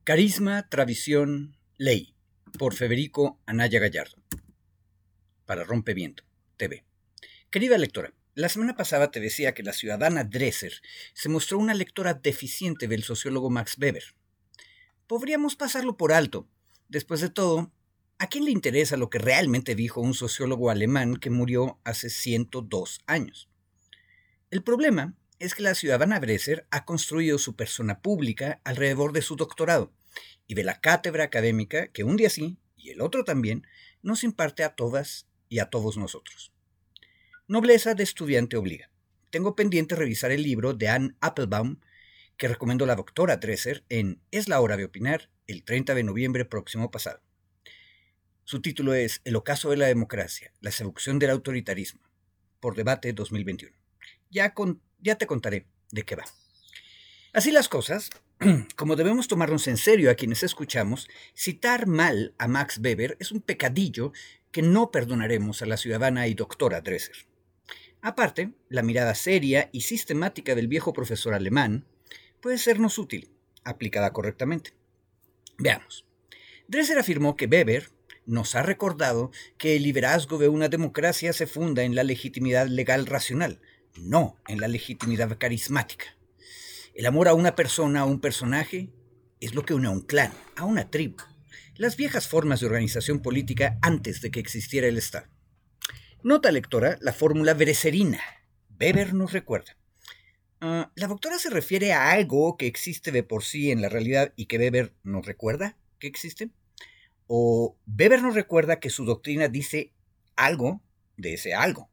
Carisma, Tradición, Ley, por Federico Anaya Gallardo, para Rompeviento TV. Querida lectora, la semana pasada te decía que la ciudadana Dresser se mostró una lectora deficiente del sociólogo Max Weber. Podríamos pasarlo por alto. Después de todo, ¿a quién le interesa lo que realmente dijo un sociólogo alemán que murió hace 102 años? El problema es que la ciudadana Dresser ha construido su persona pública alrededor de su doctorado y de la cátedra académica que un día sí y el otro también nos imparte a todas y a todos nosotros. Nobleza de estudiante obliga. Tengo pendiente revisar el libro de Anne Applebaum que recomendó la doctora Dresser en Es la hora de opinar el 30 de noviembre próximo pasado. Su título es El ocaso de la democracia, la seducción del autoritarismo, por Debate 2021. Ya te contaré de qué va. Así las cosas, como debemos tomarnos en serio a quienes escuchamos, citar mal a Max Weber es un pecadillo que no perdonaremos a la ciudadana y doctora Dresser. Aparte, la mirada seria y sistemática del viejo profesor alemán puede sernos útil, aplicada correctamente. Veamos. Dresser afirmó que Weber nos ha recordado que el liderazgo de una democracia se funda en la legitimidad legal racional, no en la legitimidad carismática. El amor a una persona o un personaje es lo que une a un clan, a una tribu, las viejas formas de organización política antes de que existiera el Estado. Nota lectora la fórmula dresserina. Weber nos recuerda. ¿La doctora se refiere a algo que existe de por sí en la realidad y que Weber nos recuerda que existe? ¿O Weber nos recuerda que su doctrina dice algo de ese algo?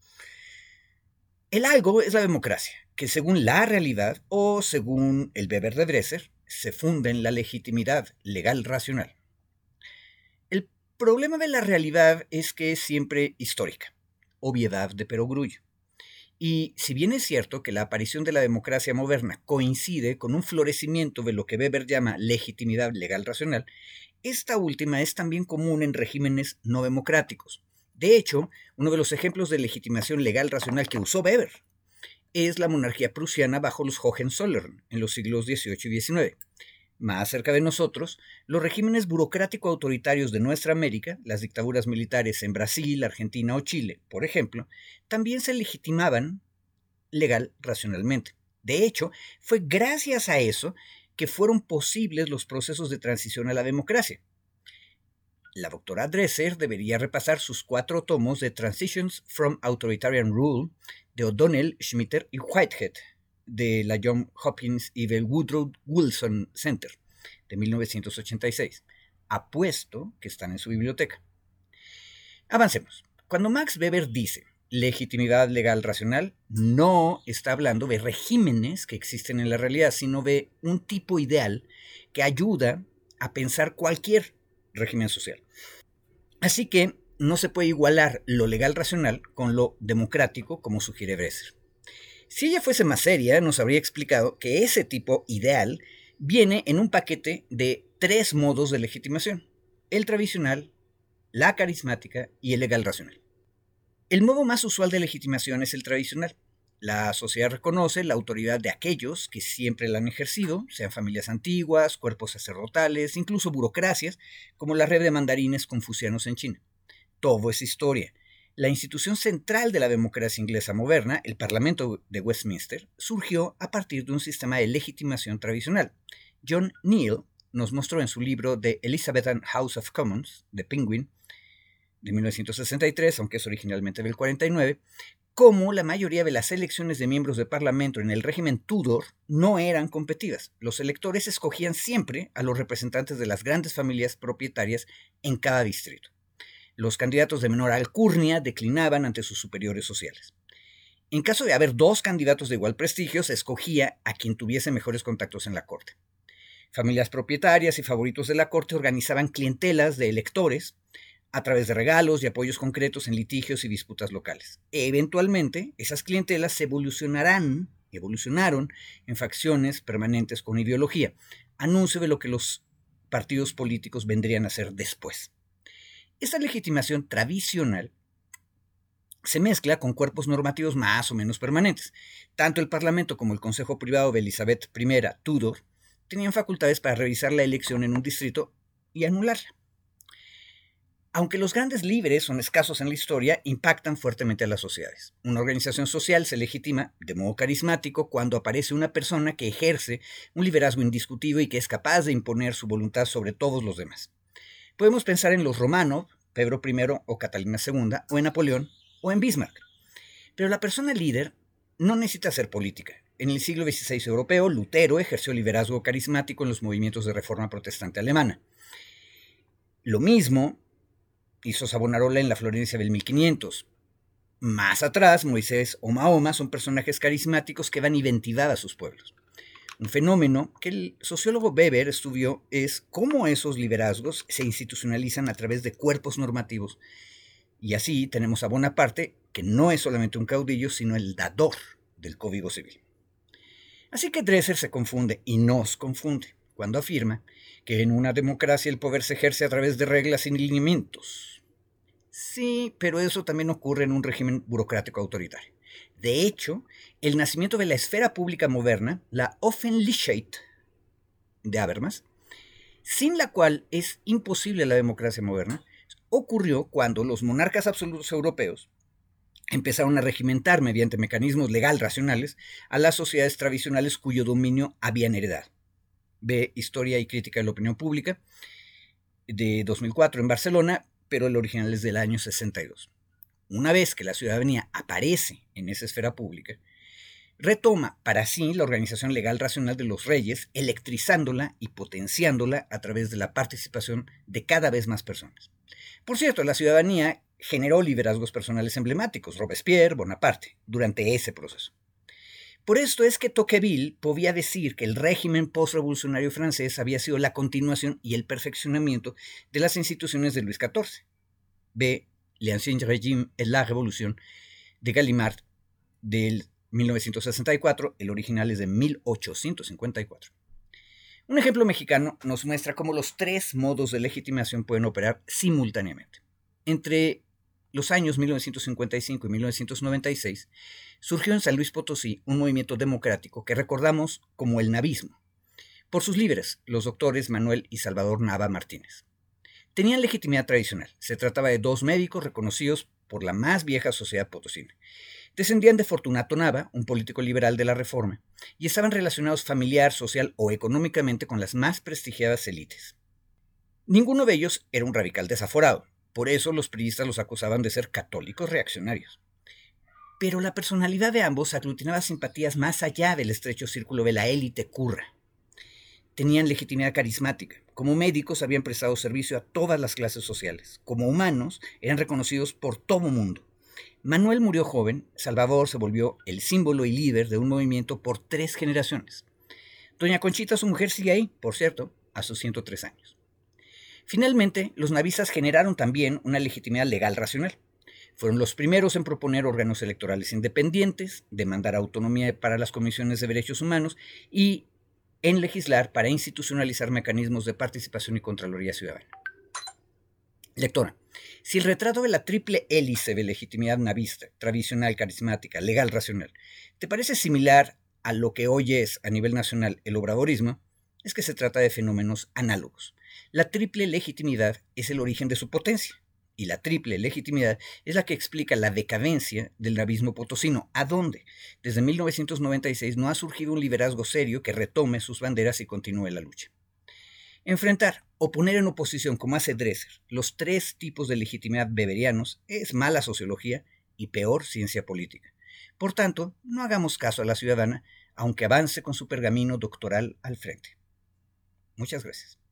El algo es la democracia, que según la realidad o según el Weber de Dresser, se funda en la legitimidad legal racional. El problema de la realidad es que es siempre histórica, obviedad de perogrullo. Y si bien es cierto que la aparición de la democracia moderna coincide con un florecimiento de lo que Weber llama legitimidad legal racional, esta última es también común en regímenes no democráticos. De hecho, uno de los ejemplos de legitimación legal racional que usó Weber es la monarquía prusiana bajo los Hohenzollern en los siglos XVIII y XIX. Más cerca de nosotros, los regímenes burocrático-autoritarios de nuestra América, las dictaduras militares en Brasil, Argentina o Chile, por ejemplo, también se legitimaban legal racionalmente. De hecho, fue gracias a eso que fueron posibles los procesos de transición a la democracia. La doctora Dresser debería repasar sus 4 tomos de Transitions from Authoritarian Rule de O'Donnell, Schmitter y Whitehead, de la Johns Hopkins y del Woodrow Wilson Center, de 1986. Apuesto que están en su biblioteca. Avancemos. Cuando Max Weber dice legitimidad legal racional, no está hablando de regímenes que existen en la realidad, sino de un tipo ideal que ayuda a pensar cualquier régimen social. Así que no se puede igualar lo legal racional con lo democrático, como sugiere Dresser. Si ella fuese más seria, nos habría explicado que ese tipo ideal viene en un paquete de 3 modos de legitimación: el tradicional, la carismática y el legal racional. El modo más usual de legitimación es el tradicional. La sociedad reconoce la autoridad de aquellos que siempre la han ejercido, sean familias antiguas, cuerpos sacerdotales, incluso burocracias, como la red de mandarines confucianos en China. Todo es historia. La institución central de la democracia inglesa moderna, el Parlamento de Westminster, surgió a partir de un sistema de legitimación tradicional. John Neal nos mostró en su libro The Elizabethan House of Commons, de Penguin, de 1963, aunque es originalmente del 49, cómo la mayoría de las elecciones de miembros de Parlamento en el régimen Tudor no eran competidas. Los electores escogían siempre a los representantes de las grandes familias propietarias en cada distrito. Los candidatos de menor alcurnia declinaban ante sus superiores sociales. En caso de haber 2 candidatos de igual prestigio, se escogía a quien tuviese mejores contactos en la corte. Familias propietarias y favoritos de la corte organizaban clientelas de electores a través de regalos y apoyos concretos en litigios y disputas locales. Eventualmente, esas clientelas evolucionaron en facciones permanentes con ideología, anuncio de lo que los partidos políticos vendrían a ser después. Esta legitimación tradicional se mezcla con cuerpos normativos más o menos permanentes. Tanto el Parlamento como el Consejo Privado de Elizabeth I Tudor tenían facultades para revisar la elección en un distrito y anularla. Aunque los grandes líderes son escasos en la historia, impactan fuertemente a las sociedades. Una organización social se legitima de modo carismático cuando aparece una persona que ejerce un liderazgo indiscutido y que es capaz de imponer su voluntad sobre todos los demás. Podemos pensar en los Romanov, Pedro I o Catalina II, o en Napoleón o en Bismarck. Pero la persona líder no necesita ser política. En el siglo XVI europeo, Lutero ejerció liderazgo carismático en los movimientos de reforma protestante alemana. Lo mismo hizo Savonarola en la Florencia del 1500. Más atrás, Moisés o Mahoma son personajes carismáticos que dan identidad a sus pueblos. Un fenómeno que el sociólogo Weber estudió es cómo esos liderazgos se institucionalizan a través de cuerpos normativos. Y así tenemos a Bonaparte, que no es solamente un caudillo, sino el dador del Código Civil. Así que Dresser se confunde y nos confunde cuando afirma que en una democracia el poder se ejerce a través de reglas y lineamientos. Sí, pero eso también ocurre en un régimen burocrático autoritario. De hecho, el nacimiento de la esfera pública moderna, la Offentlichkeit de Habermas, sin la cual es imposible la democracia moderna, ocurrió cuando los monarcas absolutos europeos empezaron a regimentar mediante mecanismos legal racionales a las sociedades tradicionales cuyo dominio habían heredado. Ve Historia y Crítica de la Opinión Pública, de 2004 en Barcelona, pero el original es del año 62. Una vez que la ciudadanía aparece en esa esfera pública, retoma para sí la organización legal racional de los reyes, electrizándola y potenciándola a través de la participación de cada vez más personas. Por cierto, la ciudadanía generó liderazgos personales emblemáticos, Robespierre, Bonaparte, durante ese proceso. Por esto es que Tocqueville podía decir que el régimen postrevolucionario francés había sido la continuación y el perfeccionamiento de las instituciones de Luis XIV. Ve L'Ancien Régime et la Révolution de Gallimard del 1964, el original es de 1854. Un ejemplo mexicano nos muestra cómo los tres modos de legitimación pueden operar simultáneamente. Entre los años 1955 y 1996, surgió en San Luis Potosí un movimiento democrático que recordamos como el navismo, por sus líderes, los doctores Manuel y Salvador Nava Martínez. Tenían legitimidad tradicional. Se trataba de dos médicos reconocidos por la más vieja sociedad potosina. Descendían de Fortunato Nava, un político liberal de la Reforma, y estaban relacionados familiar, social o económicamente con las más prestigiadas élites. Ninguno de ellos era un radical desaforado. Por eso los priistas los acusaban de ser católicos reaccionarios. Pero la personalidad de ambos aglutinaba simpatías más allá del estrecho círculo de la élite curra. Tenían legitimidad carismática. Como médicos habían prestado servicio a todas las clases sociales. Como humanos eran reconocidos por todo mundo. Manuel murió joven, Salvador se volvió el símbolo y líder de un movimiento por 3 generaciones. Doña Conchita, su mujer, sigue ahí, por cierto, a sus 103 años. Finalmente, los navistas generaron también una legitimidad legal racional. Fueron los primeros en proponer órganos electorales independientes, demandar autonomía para las comisiones de derechos humanos y en legislar para institucionalizar mecanismos de participación y contraloría ciudadana. Lectora, si el retrato de la triple hélice de legitimidad navista, tradicional, carismática, legal, racional, te parece similar a lo que hoy es a nivel nacional el obradorismo, es que se trata de fenómenos análogos. La triple legitimidad es el origen de su potencia, y la triple legitimidad es la que explica la decadencia del navismo potosino, a donde desde 1996 no ha surgido un liderazgo serio que retome sus banderas y continúe la lucha. Enfrentar o poner en oposición, como hace Dresser, los 3 tipos de legitimidad weberianos es mala sociología y peor ciencia política. Por tanto, no hagamos caso a la ciudadana, aunque avance con su pergamino doctoral al frente. Muchas gracias.